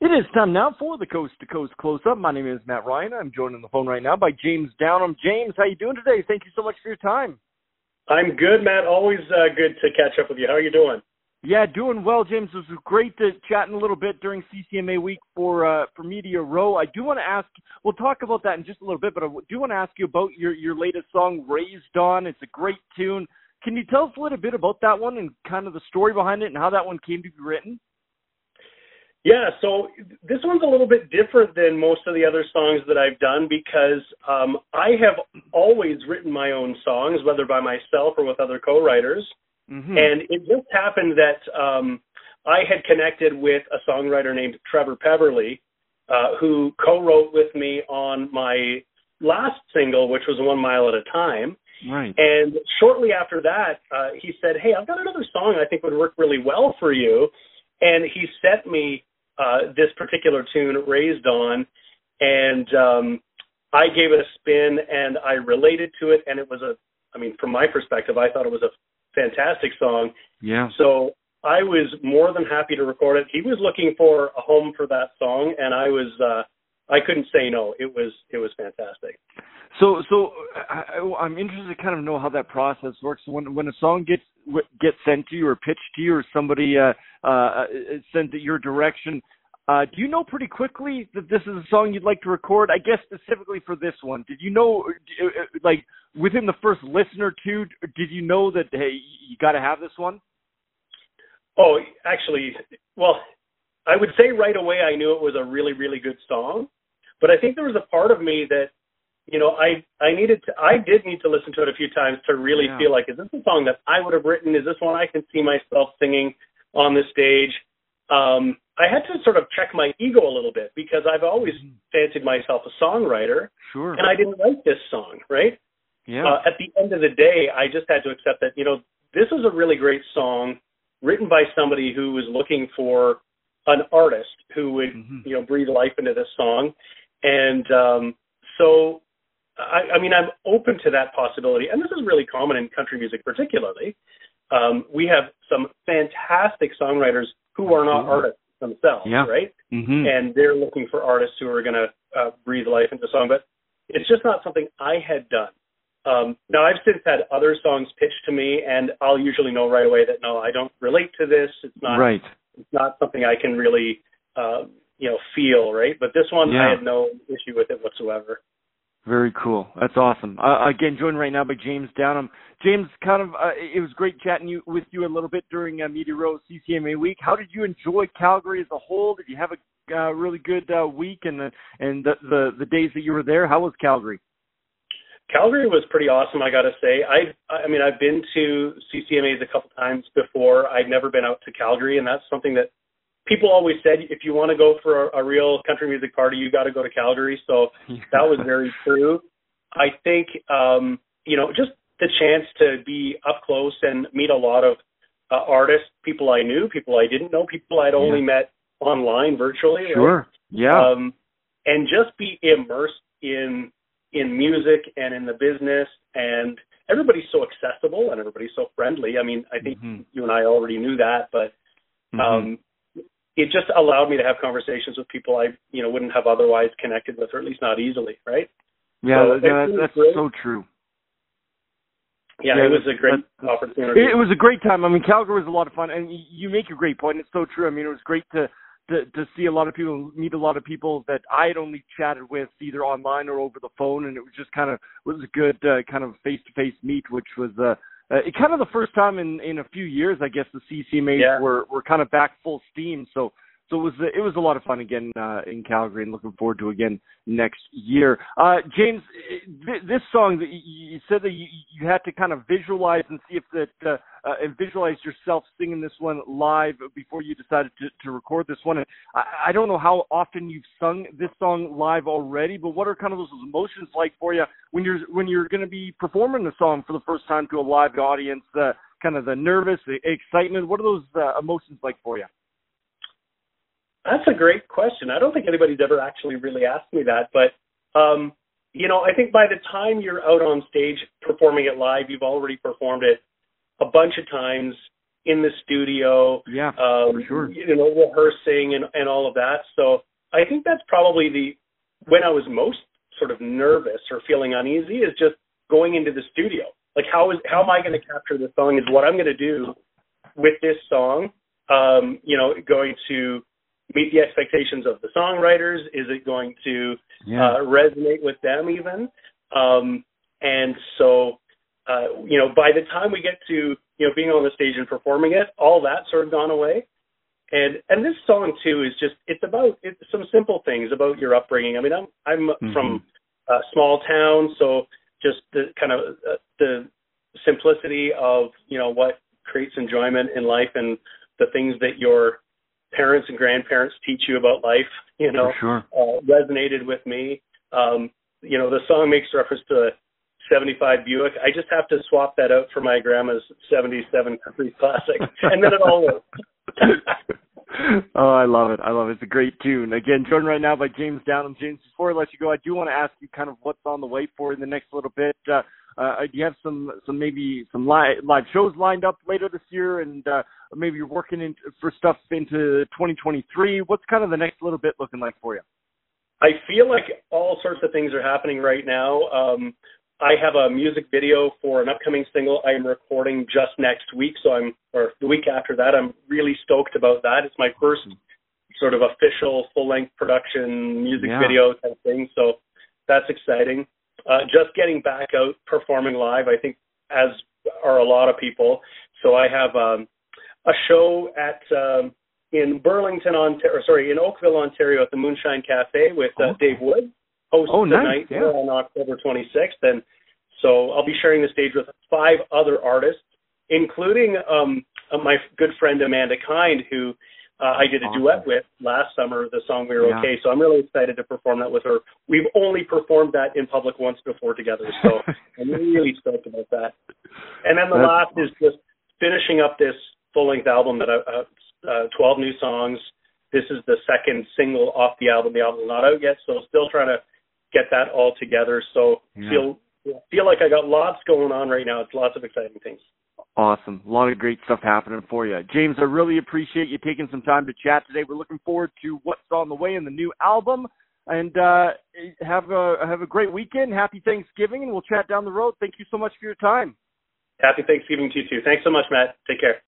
It is time now for the Coast to Coast Close-Up. My name is Matt Ryan. I'm joined on the phone right now by James Downham. James, how you doing today? Thank you so much for your time. I'm good, Matt. Always good to catch up with you. How are you doing? Yeah, doing well, James. It was great to chatting a little bit during CCMA week for Media Row. I do want to ask, we'll talk about that in just a little bit, but I do want to ask you about your latest song, Raised On. It's a great tune. Can you tell us a little bit about that one and kind of the story behind it and how that one came to be written? Yeah, so this one's a little bit different than most of the other songs that I've done because I have always written my own songs, whether by myself or with other co-writers. Mm-hmm. And it just happened that I had connected with a songwriter named Trevor Peverly, who co-wrote with me on my last single, which was 1 Mile at a Time. Right. And shortly after that, he said, hey, I've got another song I think would work really well for you. And he sent me this particular tune, Raised On, and I gave it a spin, and I related to it, and it was from my perspective, I thought it was a fantastic song. Yeah. So I was more than happy to record it. He was looking for a home for that song, and I couldn't say no. It was fantastic. So I'm interested to kind of know how that process works. When a song gets sent to you or pitched to you or somebody sent it your direction, do you know pretty quickly that this is a song you'd like to record? I guess specifically for this one, did you know, like within the first listen or two, did you know that, hey, you got to have this one? Oh, actually, well, I would say right away I knew it was a really, really good song, but I think there was a part of me that, you know, I did need to listen to it a few times to really feel like, is this a song that I would have written? Is this one I can see myself singing on the stage? I had to sort of check my ego a little bit because I've always fancied myself a songwriter. Sure. And I didn't write this song, right? Yeah. At the end of the day, I just had to accept that, you know, this is a really great song written by somebody who was looking for an artist who would, you know, breathe life into this song. And so I'm open to that possibility. And this is really common in country music particularly. We have some fantastic songwriters who are not artists themselves, right? Mm-hmm. And they're looking for artists who are going to breathe life into the song. But it's just not something I had done. Now, I've since had other songs pitched to me, and I'll usually know right away that, no, I don't relate to this. It's not, It's not something I can really, feel, right? But this one, I had no issue with it whatsoever. Very cool. That's awesome. Again, joined right now by James Downham. James, it was great chatting with you a little bit during Media Row CCMA week. How did you enjoy Calgary as a whole? Did you have a really good week and the days that you were there? How was Calgary? Calgary was pretty awesome, I got to say. I've been to CCMAs a couple times before. I'd never been out to Calgary, and that's something that people always said, if you want to go for a real country music party, you got to go to Calgary. So that was very true. I think, just the chance to be up close and meet a lot of artists, people I knew, people I didn't know, people I'd only met online virtually. Sure. Right? Yeah. And just be immersed in music and in the business, and everybody's so accessible and everybody's so friendly. I mean, I think you and I already knew that, but it just allowed me to have conversations with people I, wouldn't have otherwise connected with, or at least not easily, right? Yeah, that's so true. Yeah, it was a great opportunity. It was a great time. I mean, Calgary was a lot of fun, and you make a great point. It's so true. I mean, it was great to see a lot of people, meet a lot of people that I had only chatted with either online or over the phone, and it was just was a good kind of face-to-face meet, which was kind of the first time in a few years, I guess, the CCMAs were kind of back full steam. So it was a lot of fun again in Calgary, and looking forward to again next year. James, this song that you said that you had to kind of visualize and see if that and visualize yourself singing this one live before you decided to record this one. And I don't know how often you've sung this song live already, but what are kind of those emotions like for you when you're going to be performing the song for the first time to a live audience? Kind of the nervous, the excitement. What are those emotions like for you? That's a great question. I don't think anybody's ever actually really asked me that, but, I think by the time you're out on stage performing it live, you've already performed it a bunch of times in the studio, for sure. Rehearsing and all of that. So I think that's probably when I was most sort of nervous or feeling uneasy is just going into the studio. Like, how am I going to capture this song is what I'm going to do with this song. Going to meet the expectations of the songwriters. Is it going to resonate with them even? And so, by the time we get to, being on the stage and performing it, all that sort of gone away. And this song too is just, it's some simple things about your upbringing. I mean, I'm from a small town, so just the kind of the simplicity of, what creates enjoyment in life and the things that your parents and grandparents teach you about life, For sure. Resonated with me. The song makes reference to a 75 Buick. I just have to swap that out for my grandma's 77 Capri Classic, and then it all works. Oh, I love it. It's a great tune. Again, joined right now by James Downham. James, before I let you go, I do want to ask you kind of what's on the way for in the next little bit. Do you have some live shows lined up later this year, and maybe you're working for stuff into 2023? What's kind of the next little bit looking like for you? I feel like all sorts of things are happening right now. I have a music video for an upcoming single I am recording just next week, or the week after that. I'm really stoked about that. It's my first sort of official full-length production music video type thing, so that's exciting. Just getting back out performing live, I think, as are a lot of people. So I have a show in in Oakville, Ontario, at the Moonshine Cafe with Dave Wood. Hosts the night on October 26th, and so I'll be sharing the stage with 5 other artists, including my good friend Amanda Kind, who I did a duet with last summer, the song We Were Okay. So I'm really excited to perform that with her. We've only performed that in public once before together, so I'm really stoked about that. And then the last is just finishing up this full-length album that 12 new songs. This is the second single off the album. The album's not out yet, so still trying to get that all together. So feel like I got lots going on right now. It's lots of exciting things. Awesome. A lot of great stuff happening for you. James, I really appreciate you taking some time to chat today. We're looking forward to what's on the way in the new album. And have a great weekend. Happy Thanksgiving, and we'll chat down the road. Thank you so much for your time. Happy Thanksgiving to you too. Thanks so much, Matt. Take care.